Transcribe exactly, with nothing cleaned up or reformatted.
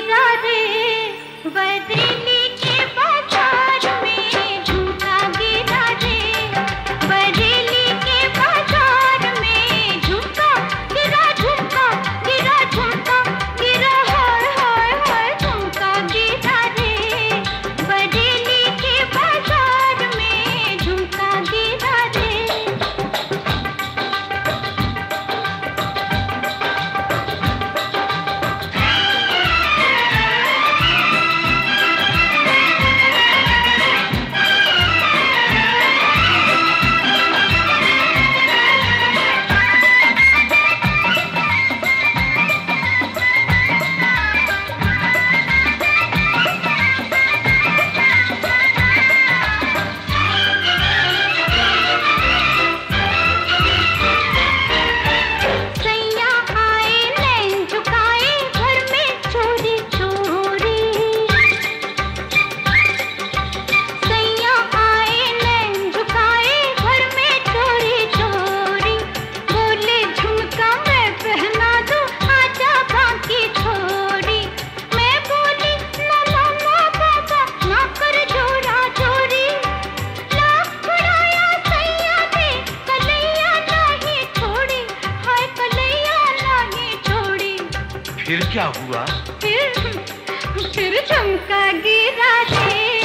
गिरा रे बरेली के बाजार में, झुमका गिरा रे बरेली के बाजार में, झुमका गिरा झुमका गिरा झुमका गिरा हाय हाय हाय, झुमका गिरा रे बरेली के बाजार में, झुमका गिरा रे। फिर क्या हुआ? फिर फिर झुमका गिरा रे